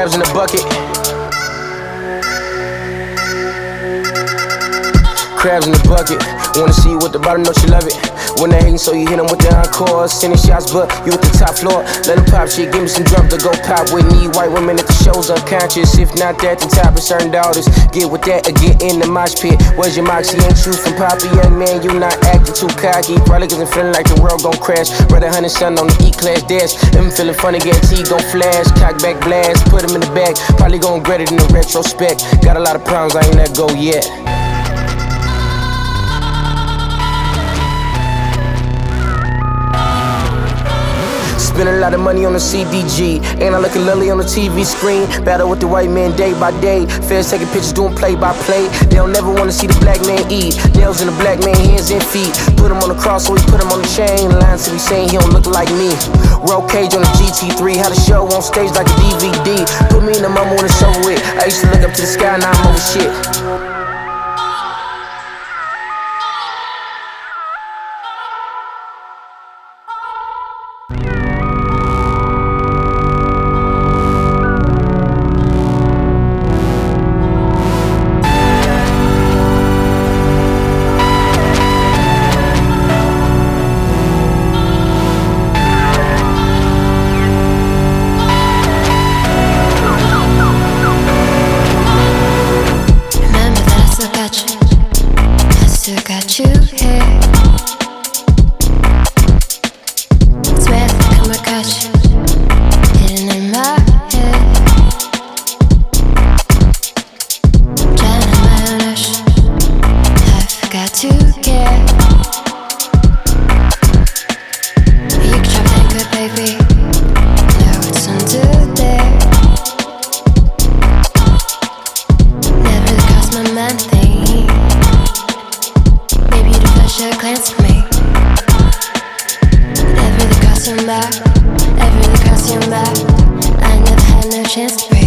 Crabs in the bucket. Crabs in the bucket. Wanna see you with the bottom, know you love it. When they hating, so you hit them with the encore. Sending shots, but you at the top floor. Let them pop shit, give me some drums to go pop with me. White women at the show's unconscious. If not that, the top of certain daughters. Get with that or get in the mosh pit. Where's your moxie? Ain't true from Poppy, young man. You not acting too cocky. Probably cause I'm feeling like the world gon' crash. Brother 100 son on the E-class dash. If I'm feeling funny, guarantee gon' flash. Cock back blast, put him in the back. Probably gon' regret it in the retrospect. Got a lot of problems, I ain't let go yet. Spend a lot of money on the CDG. Ain't I looking lovely on the TV screen? Battle with the white man day by day. Feds taking pictures, doing play by play. They don't never wanna see the black man eat. Nails in the black man hands and feet. Put him on the cross, so we put him on the chain. Lines to be saying he don't look like me. Roll cage on the GT3. Had a show on stage like a DVD. Put me in the mama when it's over with. I used to look up to the sky, now I'm over shit. Got you here. Swear I think I got you hidden in my head. Drowning my own ocean, I forgot to care. You can drop anchor, baby. Now it's under there. Never crossed my mind thing. Should glance at me. Every cross your back, every cross your back. I never had no chance to break.